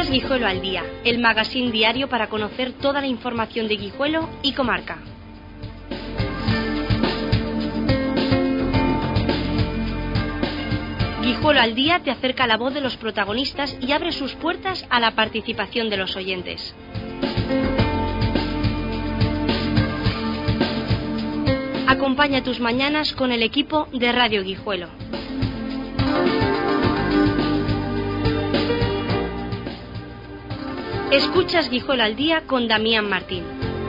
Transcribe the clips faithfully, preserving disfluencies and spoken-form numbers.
Guijuelo al Día, el magazín diario para conocer toda la información de Guijuelo y comarca. Guijuelo al Día te acerca la voz de los protagonistas y abre sus puertas a la participación de los oyentes. Acompaña tus mañanas con el equipo de Radio Guijuelo. Escuchas Guijuelo al Día con Damián Martín.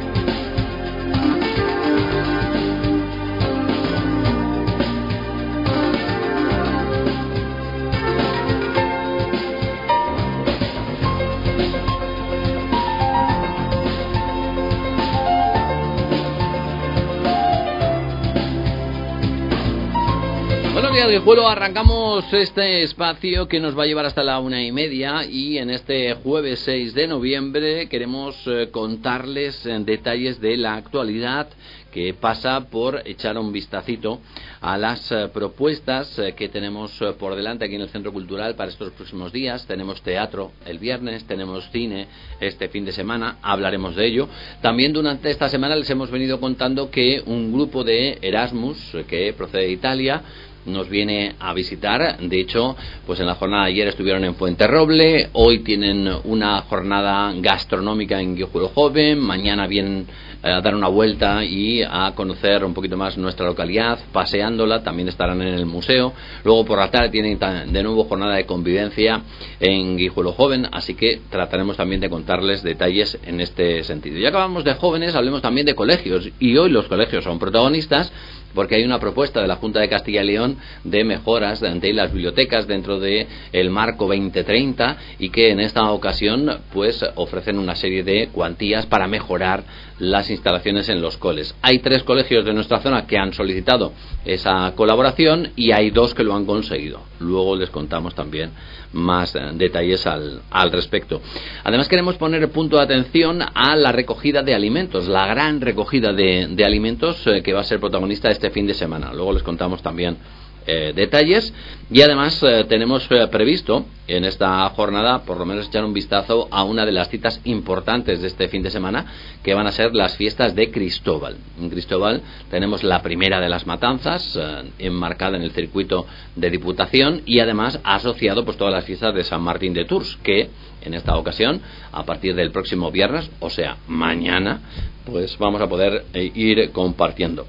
Buenos días, Guijuelo. Arrancamos este espacio que nos va a llevar hasta la una y media y en este jueves seis de noviembre queremos eh, contarles eh, detalles de la actualidad que pasa por echar un vistacito a las eh, propuestas eh, que tenemos eh, por delante aquí en el Centro Cultural para estos próximos días. Tenemos teatro el viernes, tenemos cine este fin de semana, hablaremos de ello. También durante esta semana les hemos venido contando que un grupo de Erasmus eh, que procede de Italia nos viene a visitar. De hecho, pues en la jornada de ayer estuvieron en Fuenterroble, hoy tienen una jornada gastronómica en Guijuelo Joven, mañana vienen a dar una vuelta y a conocer un poquito más nuestra localidad, paseándola, también estarán en el museo. Luego por la tarde tienen de nuevo jornada de convivencia en Guijuelo Joven, así que trataremos también de contarles detalles en este sentido. Ya acabamos de jóvenes, hablemos también de colegios, y hoy los colegios son protagonistas porque hay una propuesta de la Junta de Castilla y León de mejoras de las bibliotecas dentro de el marco veinte treinta y que en esta ocasión pues ofrecen una serie de cuantías para mejorar las instalaciones en los coles. Hay tres colegios de nuestra zona que han solicitado esa colaboración y hay dos que lo han conseguido. Luego les contamos también más detalles al, al respecto. Además queremos poner punto de atención a la recogida de alimentos, la gran recogida de, de alimentos eh, que va a ser protagonista este fin de semana. Luego les contamos también eh, detalles y además eh, tenemos eh, previsto en esta jornada por lo menos echar un vistazo a una de las citas importantes de este fin de semana, que van a ser las fiestas de Cristóbal. En Cristóbal tenemos la primera de las matanzas eh, enmarcada en el circuito de Diputación y además asociado pues todas las fiestas de San Martín de Tours, que en esta ocasión a partir del próximo viernes, o sea mañana, pues vamos a poder eh, ir compartiendo.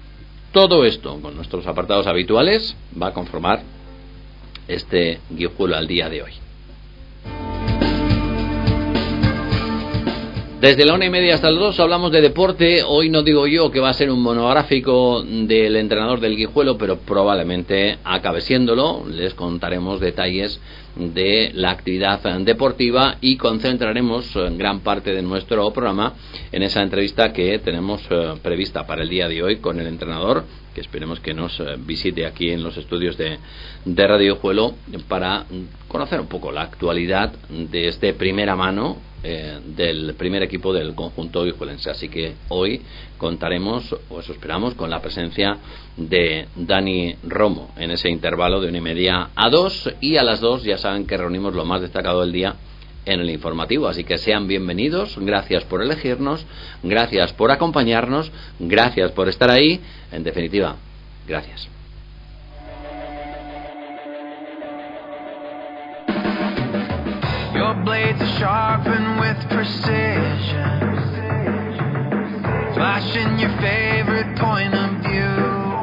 Todo esto con nuestros apartados habituales va a conformar este Guijuelo al Día de hoy. Desde la una y media hasta las dos hablamos de deporte. Hoy no digo yo que va a ser un monográfico del entrenador del Guijuelo, pero probablemente acabe siéndolo. Les contaremos detalles de la actividad deportiva y concentraremos gran parte de nuestro programa en esa entrevista que tenemos prevista para el día de hoy con el entrenador, que esperemos que nos visite aquí en los estudios de, de Radio Guijuelo para conocer un poco la actualidad de este primera mano eh, del primer equipo del conjunto guijuelense. Así que hoy contaremos, o eso esperamos, con la presencia de Dani Romo en ese intervalo de una y media a dos, y a las dos ya saben que reunimos lo más destacado del día en el informativo, así que sean bienvenidos. Gracias por elegirnos, gracias por acompañarnos, gracias por estar ahí, en definitiva, gracias. Your blades are sharpened with precision, flashing your favorite point of view.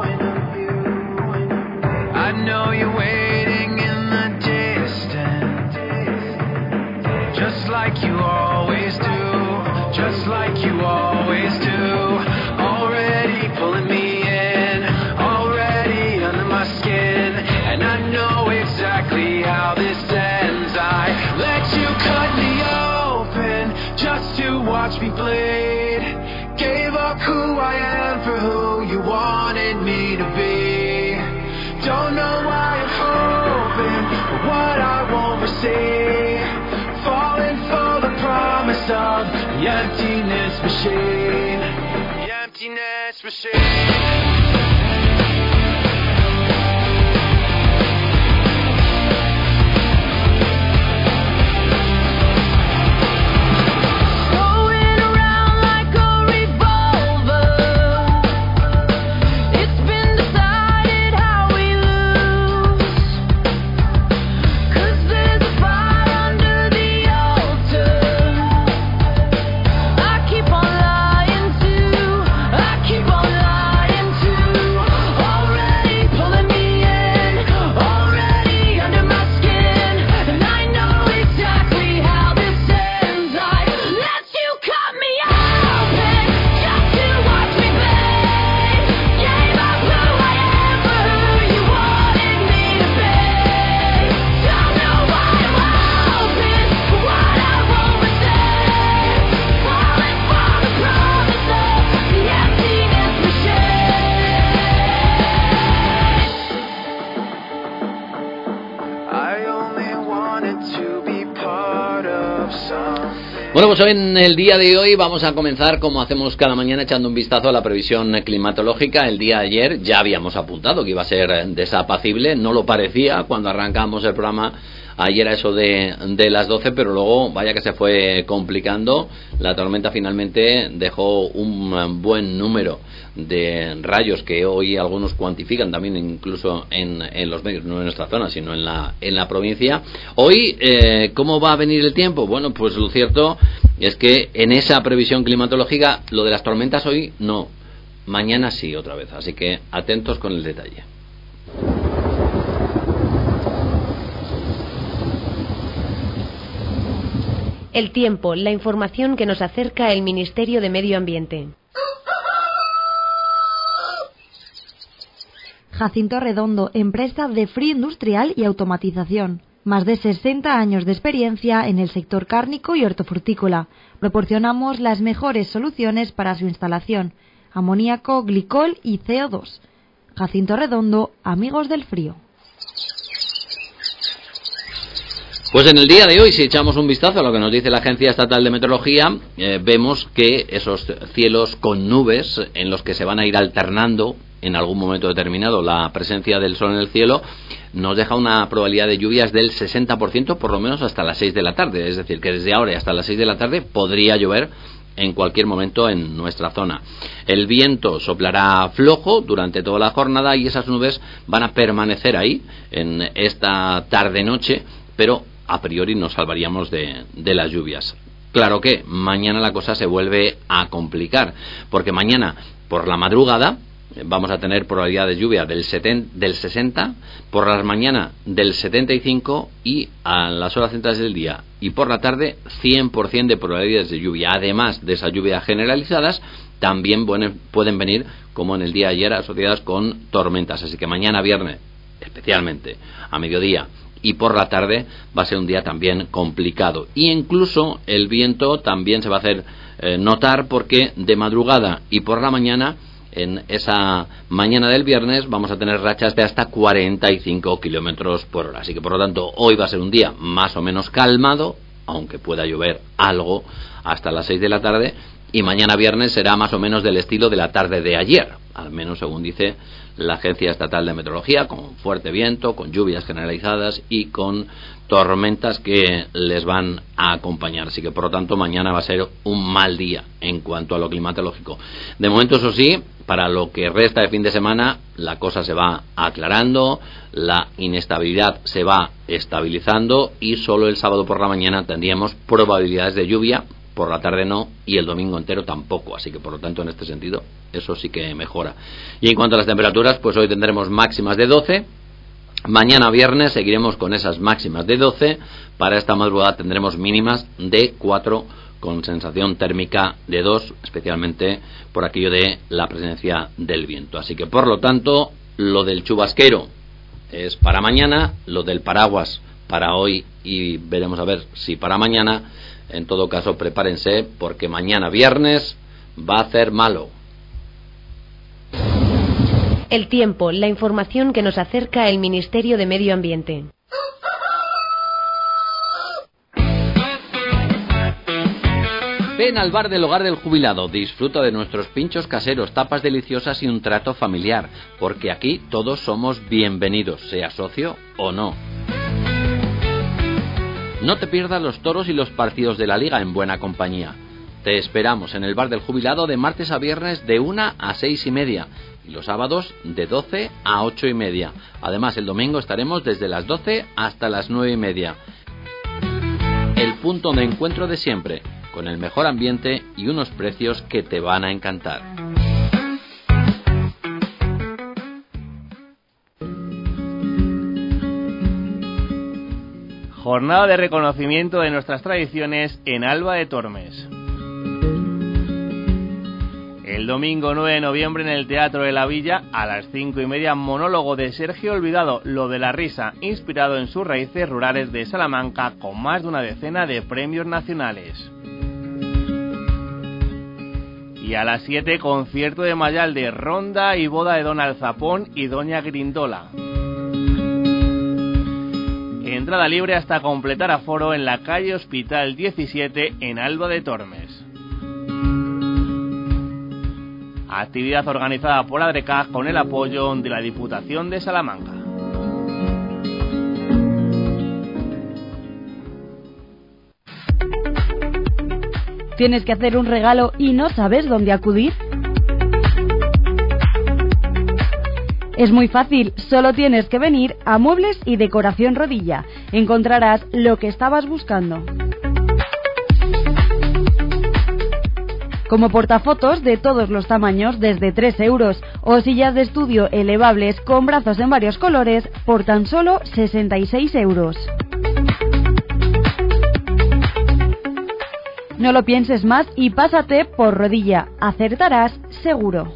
I know you're waiting in the distance, just like you always do, just like you always do. Already pulling me in, already under my skin, and I know exactly how this ends. I let you cut me open just to watch me bleed. Gave up who I am for who you wanted me to be. Don't know why I'm hoping for what I won't receive. Falling for the promise of the emptiness machine. The emptiness machine. Bueno, pues hoy en el día de hoy vamos a comenzar, como hacemos cada mañana, echando un vistazo a la previsión climatológica. El día de ayer ya habíamos apuntado que iba a ser desapacible, no lo parecía cuando arrancamos el programa ayer a eso de, de las doce, pero luego vaya que se fue complicando. La tormenta finalmente dejó un buen número de rayos que hoy algunos cuantifican también incluso en, en los medios, no en nuestra zona sino en la, en la provincia. Hoy, eh, ¿cómo va a venir el tiempo? Bueno, pues lo cierto es que en esa previsión climatológica lo de las tormentas hoy no, mañana sí otra vez, así que atentos con el detalle. El tiempo, la información que nos acerca el Ministerio de Medio Ambiente. Jacinto Redondo, empresa de frío industrial y automatización. Más de sesenta años de experiencia en el sector cárnico y hortofrutícola. Proporcionamos las mejores soluciones para su instalación: amoníaco, glicol y C O dos. Jacinto Redondo, amigos del frío. Pues en el día de hoy, si echamos un vistazo a lo que nos dice la Agencia Estatal de Meteorología, eh, vemos que esos cielos con nubes en los que se van a ir alternando en algún momento determinado la presencia del sol en el cielo, nos deja una probabilidad de lluvias del sesenta por ciento por lo menos hasta las seis de la tarde. Es decir, que desde ahora y hasta las seis de la tarde podría llover en cualquier momento en nuestra zona. El viento soplará flojo durante toda la jornada y esas nubes van a permanecer ahí en esta tarde-noche, pero a priori nos salvaríamos de, de las lluvias. Claro que mañana la cosa se vuelve a complicar, porque mañana por la madrugada vamos a tener probabilidad de lluvia del, setenta, del sesenta, por las mañanas del setenta y cinco y a las horas centrales del día y por la tarde cien por ciento de probabilidades de lluvia. Además de esas lluvias generalizadas, también pueden venir, como en el día de ayer, asociadas con tormentas. Así que mañana viernes, especialmente a mediodía y por la tarde, va a ser un día también complicado. Y incluso el viento también se va a hacer eh, notar, porque de madrugada y por la mañana, en esa mañana del viernes, vamos a tener rachas de hasta cuarenta y cinco kilómetros por hora. Así que por lo tanto hoy va a ser un día más o menos calmado, aunque pueda llover algo hasta las seis de la tarde, y mañana viernes será más o menos del estilo de la tarde de ayer, al menos según dice la Agencia Estatal de Meteorología, con fuerte viento, con lluvias generalizadas y con tormentas que les van a acompañar. Así que por lo tanto mañana va a ser un mal día en cuanto a lo climatológico. De momento, eso sí, para lo que resta de fin de semana la cosa se va aclarando, la inestabilidad se va estabilizando y solo el sábado por la mañana tendríamos probabilidades de lluvia, por la tarde no, y el domingo entero tampoco. Así que por lo tanto en este sentido eso sí que mejora. Y en cuanto a las temperaturas, pues hoy tendremos máximas de doce, mañana viernes seguiremos con esas máximas de doce, para esta madrugada tendremos mínimas de cuatro con sensación térmica de dos, especialmente por aquello de la presencia del viento. Así que por lo tanto lo del chubasquero es para mañana, lo del paraguas para hoy y veremos a ver si para mañana. En todo caso, prepárense, porque mañana viernes va a hacer malo. El tiempo, la información que nos acerca el Ministerio de Medio Ambiente. Ven al bar del Hogar del Jubilado, disfruta de nuestros pinchos caseros, tapas deliciosas y un trato familiar, porque aquí todos somos bienvenidos, sea socio o no. No te pierdas los toros y los partidos de la Liga en buena compañía. Te esperamos en el Bar del Jubilado de martes a viernes de una a seis y media y los sábados de doce a ocho y media. Además, el domingo estaremos desde las doce hasta las nueve y media. El punto de encuentro de siempre, con el mejor ambiente y unos precios que te van a encantar. Jornada de reconocimiento de nuestras tradiciones en Alba de Tormes. El domingo nueve de noviembre en el Teatro de la Villa, a las cinco y media, monólogo de Sergio Olvidado, Lo de la risa, inspirado en sus raíces rurales de Salamanca, con más de una decena de premios nacionales. Y a las siete, concierto de Mayalde, ronda y boda de Don Alzapón y Doña Grindola. Entrada libre hasta completar aforo en la calle Hospital diecisiete en Alba de Tormes. Actividad organizada por Adrecaj con el apoyo de la Diputación de Salamanca. ¿Tienes que hacer un regalo y no sabes dónde acudir? Es muy fácil, solo tienes que venir a Muebles y Decoración Rodilla. Encontrarás lo que estabas buscando. Como portafotos de todos los tamaños desde tres euros o sillas de estudio elevables con brazos en varios colores por tan solo sesenta y seis euros. No lo pienses más y pásate por Rodilla. Acertarás seguro.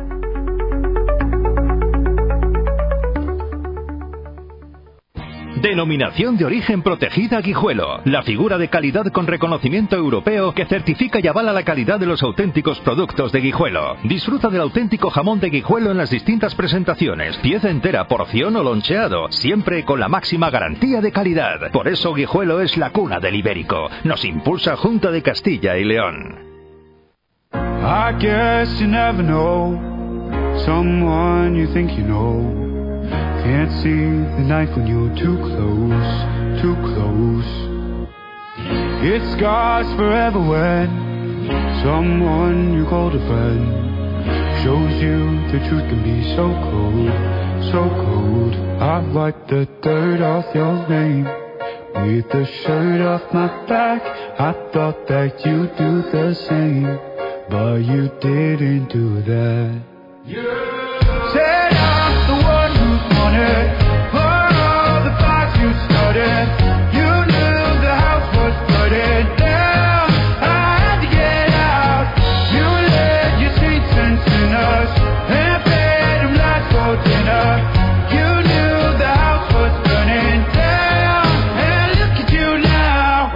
Denominación de origen protegida Guijuelo. La figura de calidad con reconocimiento europeo que certifica y avala la calidad de los auténticos productos de Guijuelo. Disfruta del auténtico jamón de Guijuelo en las distintas presentaciones. Pieza entera, porción o loncheado. Siempre con la máxima garantía de calidad. Por eso Guijuelo es la cuna del ibérico. Nos impulsa Junta de Castilla y León. I guess you never know someone you think you know. Can't see the knife when you're too close, too close. It scars forever when someone you called a friend shows you the truth can be so cold, so cold. I wipe the dirt off your name with the shirt off my back. I thought that you'd do the same, but you didn't do that. Yeah. Said I'm the one who's wanted for all the fights you started. You knew the house was flooded down. I had to get out. You led your sweet and sinners and paid them last for dinner. You knew the house was burning down. And look at you now.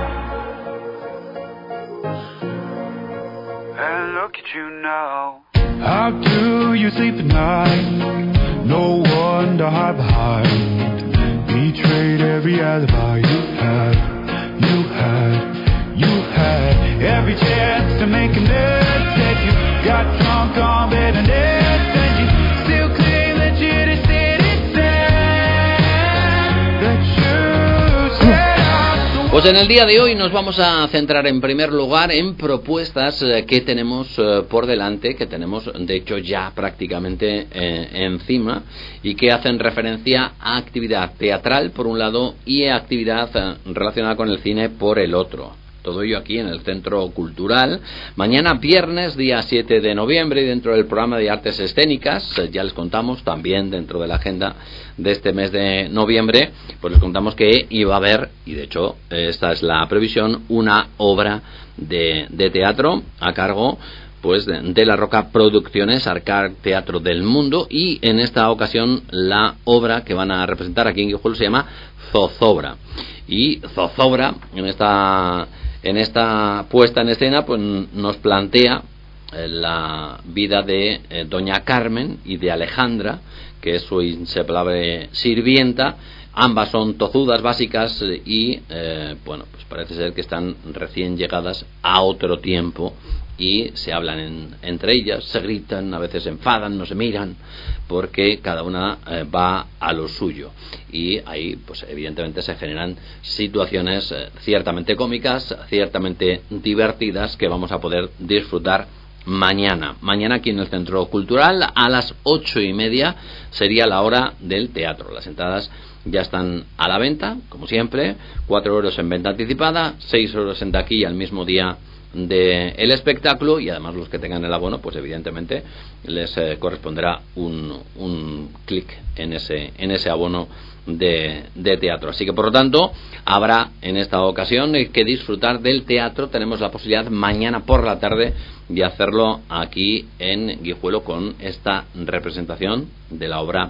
And look at you now. How do you sleep at night? No one to hide behind. Betrayed every alibi you had, you had, you had. Every chance to make a mistake. You got drunk on bed and then you still claim that you just didn't say that you said. Pues en el día de hoy nos vamos a centrar en primer lugar en propuestas eh, que tenemos eh, por delante, que tenemos de hecho ya prácticamente eh, encima y que hacen referencia a actividad teatral por un lado y a actividad eh, relacionada con el cine por el otro. Todo ello aquí en el Centro Cultural. Mañana viernes, día siete de noviembre, y dentro del programa de artes escénicas, eh, ya les contamos también dentro de la agenda de este mes de noviembre, pues les contamos que iba a haber, y de hecho esta es la previsión, una obra de, de teatro a cargo pues de, de La Roca Producciones, Arcar Teatro del Mundo, y en esta ocasión la obra que van a representar aquí en Guijuelo se llama Zozobra. Y Zozobra en esta en esta puesta en escena pues nos plantea eh, la vida de eh, doña Carmen y de Alejandra, que es su inseparable sirvienta. Ambas son tozudas básicas y eh, bueno, pues parece ser que están recién llegadas a otro tiempo y se hablan en, entre ellas, se gritan, a veces se enfadan, no se miran, porque cada una eh, va a lo suyo, y ahí pues evidentemente se generan situaciones eh, ciertamente cómicas, ciertamente divertidas, que vamos a poder disfrutar mañana. Mañana aquí en el Centro Cultural a las ocho y media sería la hora del teatro. Las entradas ya están a la venta, como siempre, cuatro euros en venta anticipada, seis euros en taquilla al mismo día del espectáculo, y además los que tengan el abono pues evidentemente les eh, corresponderá un, un clic en ese, en ese abono de, de teatro. Así que por lo tanto habrá en esta ocasión que disfrutar del teatro. Tenemos la posibilidad mañana por la tarde de hacerlo aquí en Guijuelo con esta representación de la obra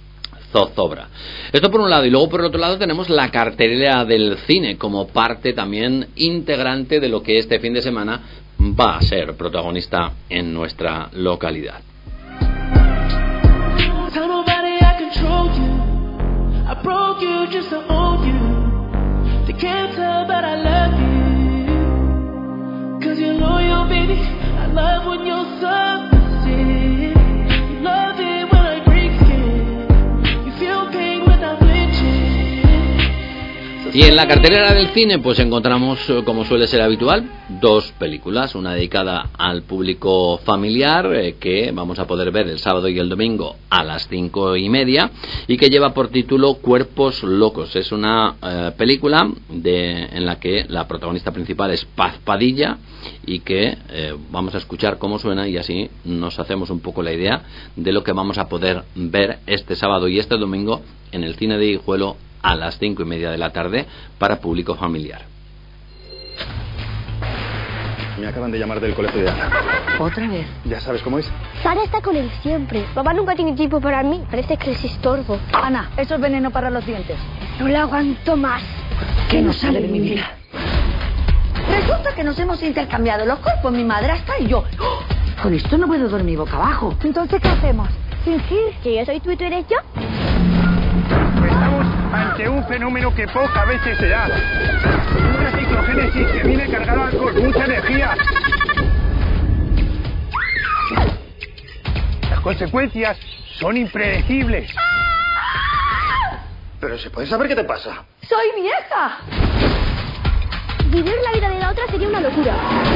Zozobra. Esto por un lado, y luego por el otro lado tenemos la cartelera del cine como parte también integrante de lo que este fin de semana va a ser protagonista en nuestra localidad. Tell nobody I control you. I broke you just to own you. Can't tell, but I love you. Cause you're loyal, baby. I love when you're submissive. You love it when I break skin. You feel pain without flinching. Y en la cartelera del cine pues encontramos, como suele ser habitual, dos películas, una dedicada al público familiar eh, que vamos a poder ver el sábado y el domingo a las cinco y media y que lleva por título Cuerpos Locos. Es una eh, película de, en la que la protagonista principal es Paz Padilla y que eh, vamos a escuchar cómo suena y así nos hacemos un poco la idea de lo que vamos a poder ver este sábado y este domingo en el cine de Guijuelo a las cinco y media de la tarde para público familiar. Me acaban de llamar del colegio de Ana. ¿Otra vez? ¿Ya sabes cómo es? Sara está con él siempre. Papá nunca tiene tiempo para mí. Parece que les estorbo. Ana, eso es veneno para los dientes. No la aguanto más. ¿Qué no sale de mi vida? Resulta que nos hemos intercambiado los cuerpos, mi madrastra y yo. ¡Oh! Con esto no puedo dormir boca abajo. Entonces, ¿qué hacemos? ¿Fingir que yo soy tú y tú eres yo? Estamos ante un fenómeno que pocas veces se da. Una ciclogénesis que viene cargada con mucha energía. Las consecuencias son impredecibles. Pero ¿se puede saber qué te pasa? ¡Soy vieja! Vivir la vida de la otra sería una locura.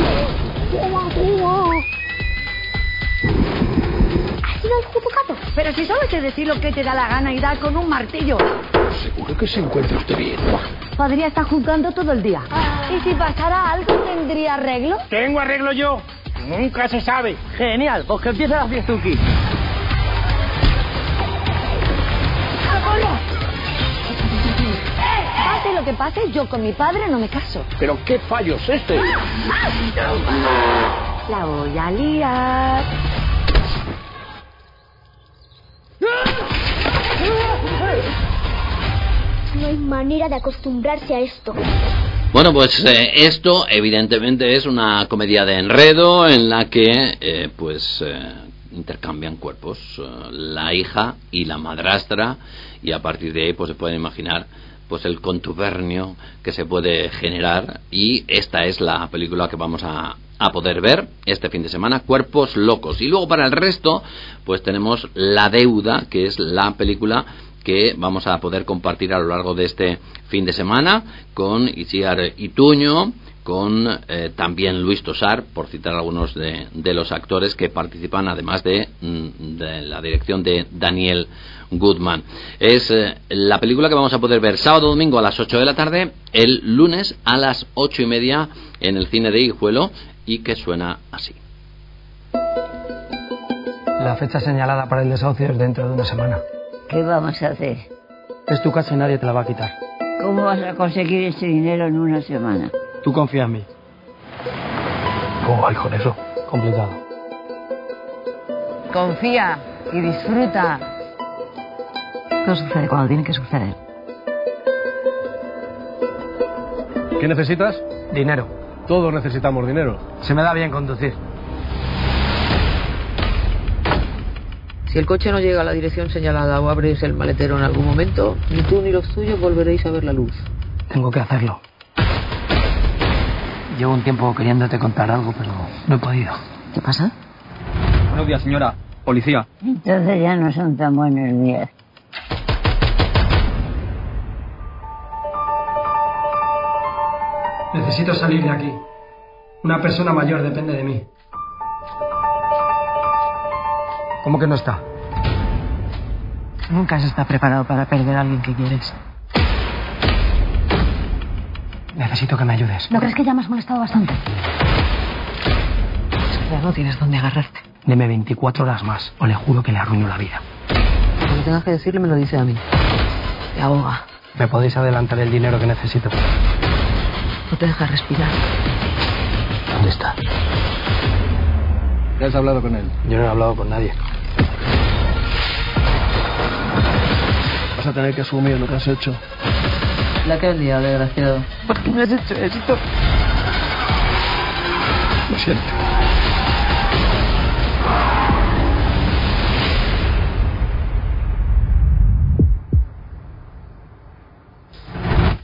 ¿Has sido el jupucato? Pero si solo sé decir lo que te da la gana y dar con un martillo. Seguro que se encuentra usted bien. Podría estar juzgando todo el día. Ah. ¿Y si pasara algo, tendría arreglo? Tengo arreglo yo. Nunca se sabe. Genial, pues que empiece la fiestuki. Pase lo que pase, yo con mi padre no me caso. ¿Pero qué fallo es este? La voy a liar. No hay manera de acostumbrarse a esto. Bueno, pues eh, esto evidentemente es una comedia de enredo en la que eh, pues eh, intercambian cuerpos eh, la hija y la madrastra y a partir de ahí pues se pueden imaginar pues el contubernio que se puede generar y esta es la película que vamos a, a poder ver este fin de semana, Cuerpos Locos. Y luego para el resto pues tenemos La Deuda, que es la película que vamos a poder compartir a lo largo de este fin de semana con Itziar Ituño, con eh, también Luis Tosar, por citar algunos de, de los actores que participan, además de, de la dirección de Daniel Goodman. Es eh, la película que vamos a poder ver sábado domingo a las ocho de la tarde, el lunes a las ocho y media en el cine de Guijuelo y que suena así. La fecha señalada para el desahucio es dentro de una semana. ¿Qué vamos a hacer? Es tu casa y nadie te la va a quitar. ¿Cómo vas a conseguir ese dinero en una semana? Tú confía en mí. ¿Cómo vais con eso? Complicado. Confía y disfruta. Todo sucede cuando tiene que suceder. ¿Qué necesitas? Dinero. Todos necesitamos dinero. Se me da bien conducir. Si el coche no llega a la dirección señalada o abres el maletero en algún momento, ni tú ni los tuyos volveréis a ver la luz. Tengo que hacerlo. Llevo un tiempo queriéndote contar algo, pero no he podido. ¿Qué pasa? Buenos días, señora. Policía. Entonces ya no son tan buenos días. Necesito salir de aquí. Una persona mayor depende de mí. ¿Cómo que no está? Nunca se está preparado para perder a alguien que quieres. Necesito que me ayudes. ¿No crees que ya me has molestado bastante? Es que ya no tienes dónde agarrarte. Deme veinticuatro horas más o le juro que le arruino la vida. Cuando tengas que decirle me lo dice a mí. Te ahoga. ¿Me podéis adelantar el dinero que necesito? No te dejas respirar. ¿Dónde está? ¿Ya has hablado con él? Yo no he hablado con nadie. Vas a tener que asumir lo que has hecho. La que has liado, desgraciado. ¿Por qué me has hecho esto? Lo siento.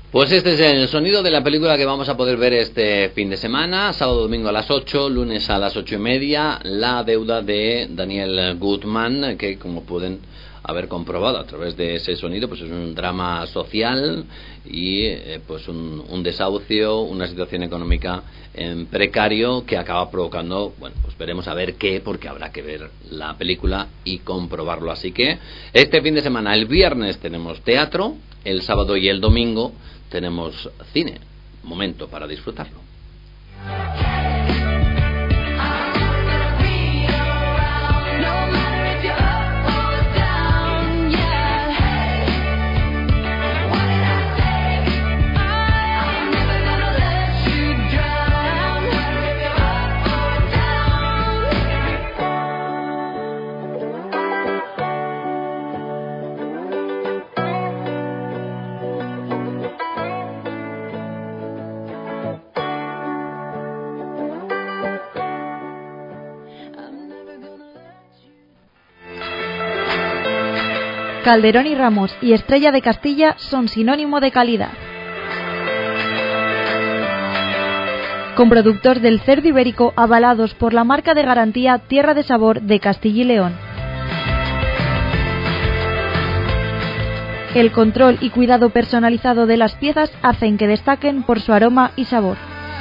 Pues este es el sonido de la película que vamos a poder ver este fin de semana, sábado, domingo a las ocho, lunes a las ocho y media, La deuda de Daniel Goodman, que como pueden haber comprobado a través de ese sonido, pues es un drama social y eh, pues un, un desahucio, una situación económica en precario que acaba provocando, bueno, pues veremos a ver qué, porque habrá que ver la película y comprobarlo. Así que este fin de semana, el viernes tenemos teatro, el sábado y el domingo tenemos cine, momento para disfrutarlo. Calderón y Ramos y Estrella de Castilla son sinónimo de calidad. Con productos del cerdo ibérico avalados por la marca de garantía Tierra de Sabor de Castilla y León. El control y cuidado personalizado de las piezas hacen que destaquen por su aroma y sabor.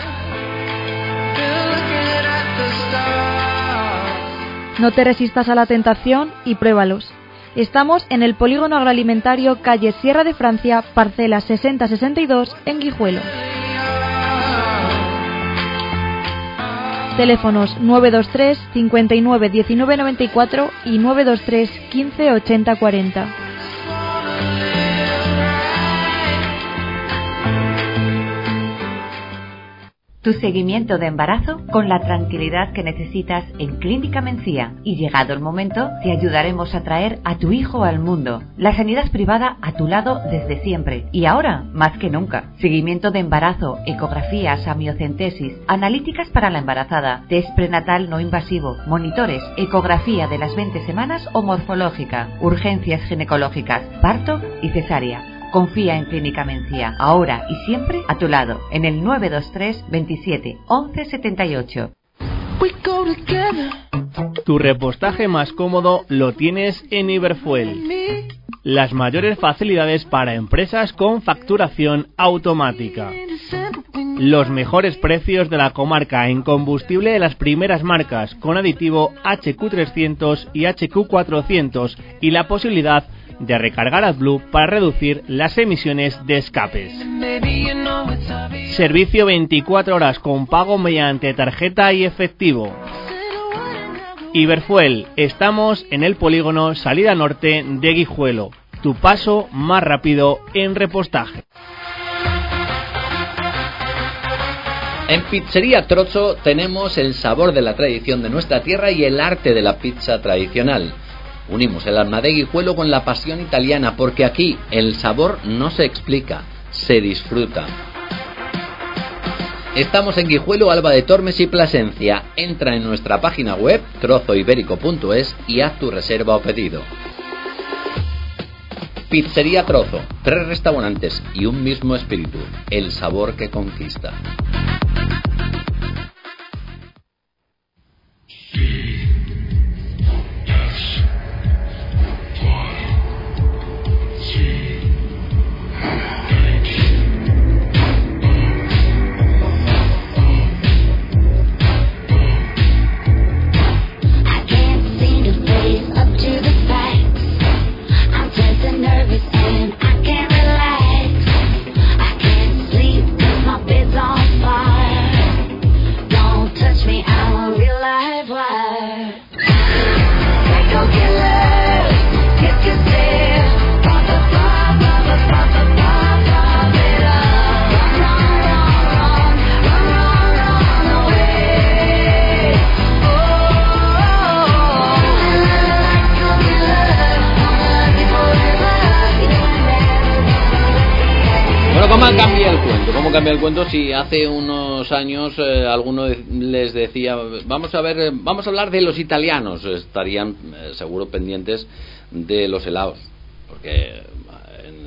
No te resistas a la tentación y pruébalos. Estamos en el Polígono Agroalimentario, calle Sierra de Francia, parcela sesenta sesenta y dos, en Guijuelo. Teléfonos nueve dos tres, cincuenta y nueve, diecinueve noventa y cuatro y nueve dos tres, quince, ochenta, cuarenta. Tu seguimiento de embarazo con la tranquilidad que necesitas en Clínica Mencía. Y llegado el momento, te ayudaremos a traer a tu hijo al mundo. La sanidad privada a tu lado desde siempre. Y ahora, más que nunca. Seguimiento de embarazo, ecografías, amniocentesis, analíticas para la embarazada, test prenatal no invasivo, monitores, ecografía de las veinte semanas o morfológica, urgencias ginecológicas, parto y cesárea. Confía en Clínica Mencía, ahora y siempre a tu lado, en el nueve dos tres, veintisiete, once, setenta y ocho. Tu repostaje más cómodo lo tienes en Iberfuel. Las mayores facilidades para empresas con facturación automática. Los mejores precios de la comarca en combustible de las primeras marcas, con aditivo H Q trescientos y H Q cuatrocientos y la posibilidad de recargar AdBlue para reducir las emisiones de escapes. Servicio veinticuatro horas con pago mediante tarjeta y efectivo. Iberfuel, estamos en el polígono Salida Norte de Guijuelo. Tu paso más rápido en repostaje. En Pizzería Trozzo tenemos el sabor de la tradición de nuestra tierra y el arte de la pizza tradicional. Unimos el alma de Guijuelo con la pasión italiana, porque aquí el sabor no se explica, se disfruta. Estamos en Guijuelo, Alba de Tormes y Plasencia. Entra en nuestra página web trozo ibérico punto es y haz tu reserva o pedido. Pizzería Trozzo, tres restaurantes y un mismo espíritu, el sabor que conquista. ¿Cómo cambia el cuento? ¿Cómo cambia el cuento si hace unos años eh, alguno les decía, vamos a ver, vamos a hablar de los italianos? Estarían eh, seguro pendientes de los helados, porque en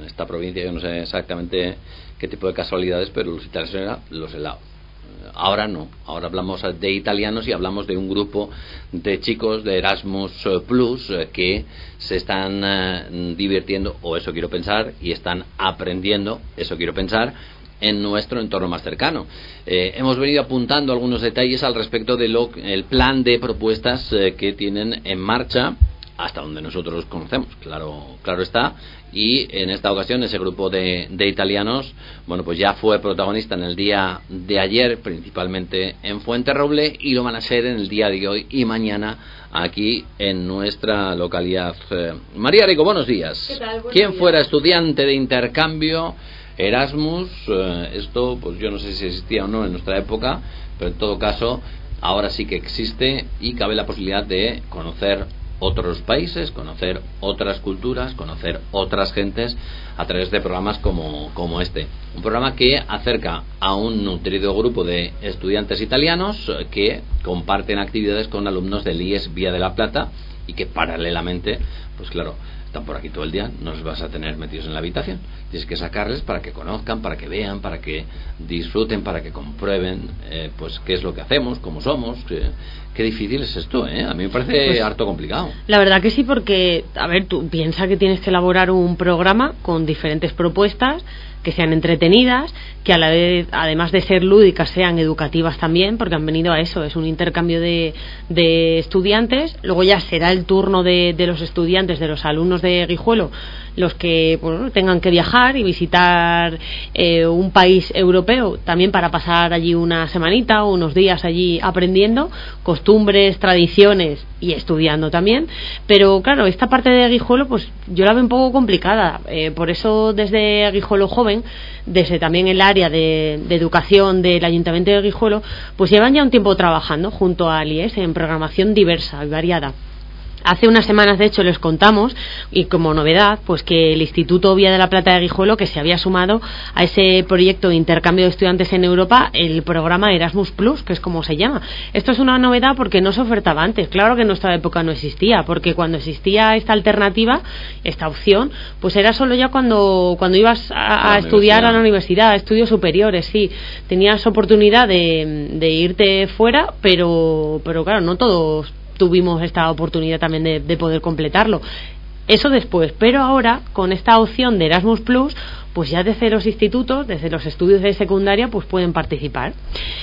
En esta provincia yo no sé exactamente qué tipo de casualidades, pero los italianos eran los helados. Ahora no, ahora hablamos de italianos y hablamos de un grupo de chicos de Erasmus Plus que se están eh, divirtiendo, o eso quiero pensar, y están aprendiendo, eso quiero pensar, en nuestro entorno más cercano. Eh, hemos venido apuntando algunos detalles al respecto del plan de propuestas eh, que tienen en marcha, hasta donde nosotros conocemos, claro, claro está, y en esta ocasión ese grupo de, de italianos, bueno, pues ya fue protagonista en el día de ayer, principalmente en Fuenterroble, y lo van a ser en el día de hoy y mañana aquí en nuestra localidad. Eh, María Rico, buenos días. ¿Qué tal? Buenos ¿Quién días. fuera estudiante de intercambio Erasmus? Eh, esto, pues yo no sé si existía o no en nuestra época, pero en todo caso, ahora sí que existe y cabe la posibilidad de conocer otros países, conocer otras culturas, conocer otras gentes a través de programas como, como este. Un programa que acerca a un nutrido grupo de estudiantes italianos que comparten actividades con alumnos del I E S Vía de la Plata y que paralelamente, pues claro, están por aquí todo el día, no los vas a tener metidos en la habitación. Tienes que sacarles para que conozcan, para que vean, para que disfruten, para que comprueben eh, pues qué es lo que hacemos, cómo somos. Eh, qué difícil es esto, ¿eh? A mí me parece pues, harto complicado. La verdad que sí, porque, a ver, tú piensas que tienes que elaborar un programa con diferentes propuestas que sean entretenidas, que a la vez, además de ser lúdicas, sean educativas también, porque han venido a eso, es un intercambio de, de estudiantes. Luego ya será el turno de, de los estudiantes, de los alumnos de Guijuelo, los que bueno, tengan que viajar y visitar eh, un país europeo, también para pasar allí una semanita o unos días allí aprendiendo costumbres, tradiciones y estudiando también. Pero claro, esta parte de Guijuelo pues yo la veo un poco complicada, eh, por eso desde Guijuelo Joven, desde también el área de, de educación del Ayuntamiento de Guijuelo, pues llevan ya un tiempo trabajando junto al I E S en programación diversa y variada. Hace unas semanas, de hecho, les contamos, y como novedad, pues que el Instituto Vía de la Plata de Guijuelo, que se había sumado a ese proyecto de intercambio de estudiantes en Europa, el programa Erasmus Plus, que es como se llama. Esto es una novedad porque no se ofertaba antes. Claro que en nuestra época no existía, porque cuando existía esta alternativa, esta opción, pues era solo ya cuando, cuando ibas a, a estudiar a la universidad, a estudios superiores, sí. Tenías oportunidad de, de irte fuera, pero, pero claro, no todos tuvimos esta oportunidad también de, de poder completarlo. Eso después, pero ahora con esta opción de Erasmus Plus, pues ya desde los institutos, desde los estudios de secundaria, pues pueden participar.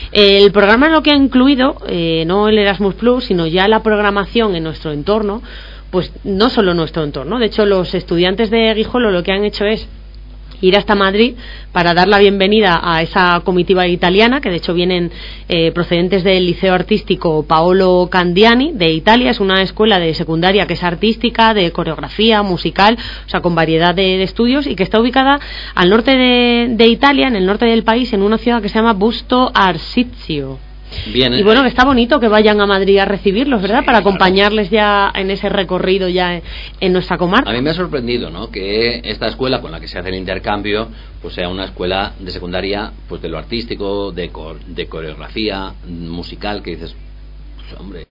El programa lo que ha incluido, eh, no el Erasmus Plus, sino ya la programación en nuestro entorno, pues no solo nuestro entorno. De hecho, los estudiantes de Guijuelo lo que han hecho es ir hasta Madrid para dar la bienvenida a esa comitiva italiana, que de hecho vienen eh, procedentes del Liceo Artístico Paolo Candiani de Italia. Es una escuela de secundaria que es artística, de coreografía, musical, o sea, con variedad de, de estudios, y que está ubicada al norte de, de Italia, en el norte del país, en una ciudad que se llama Busto Arsizio. Bien, y bueno, que está bonito que vayan a Madrid a recibirlos, ¿verdad? Sí, para acompañarles ya en ese recorrido ya en, en nuestra comarca. A mí me ha sorprendido, ¿no?, que esta escuela con la que se hace el intercambio pues sea una escuela de secundaria pues de lo artístico, de, co- de coreografía musical, que dices, pues hombre,